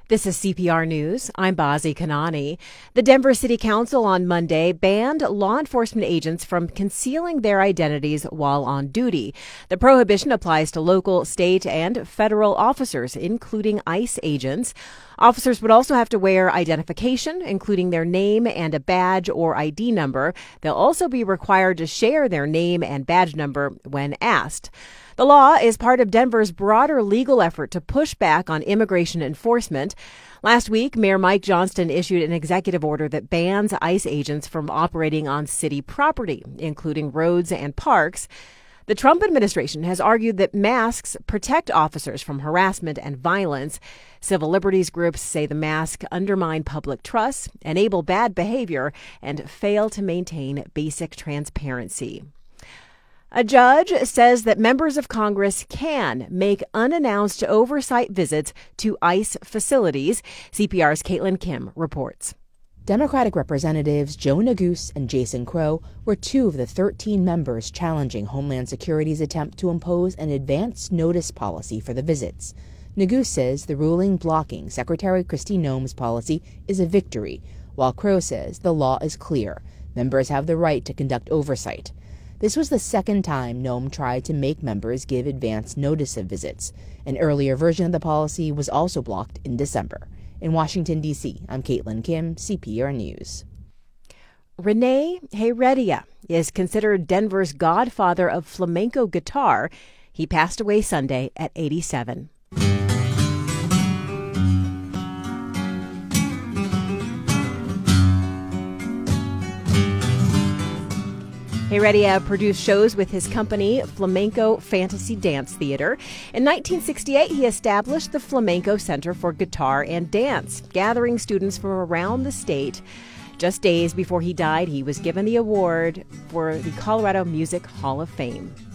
This is CPR News. I'm Bazi Kanani. The Denver City Council on Monday banned law enforcement agents from concealing their identities while on duty. The prohibition applies to local, state, and federal officers, including ICE agents. Officers would also have to wear identification, including their name and a badge or ID number. They'll also be required to share their name and badge number when asked. The law is part of Denver's broader legal effort to push back on immigration enforcement. Last week, Mayor Mike Johnston issued an executive order that bans ICE agents from operating on city property, including roads and parks. The Trump administration has argued that masks protect officers from harassment and violence. Civil liberties groups say the masks undermine public trust, enable bad behavior, and fail to maintain basic transparency. A judge says that members of Congress can make unannounced oversight visits to ICE facilities. CPR's Caitlin Kim reports. Democratic Representatives Joe Neguse and Jason Crow were two of the 13 members challenging Homeland Security's attempt to impose an advance notice policy for the visits. Neguse says the ruling blocking Secretary Kristi Noem's policy is a victory, while Crow says the law is clear. Members have the right to conduct oversight. This was the second time Noem tried to make members give advance notice of visits. An earlier version of the policy was also blocked in December. In Washington, D.C., I'm Caitlin Kim, CPR News. Rene Heredia is considered Denver's godfather of flamenco guitar. He passed away Sunday at 87. Heredia produced shows with his company, Flamenco Fantasy Dance Theater. In 1968, he established the Flamenco Center for Guitar and Dance, gathering students from around the state. Just days before he died, he was given the award for the Colorado Music Hall of Fame.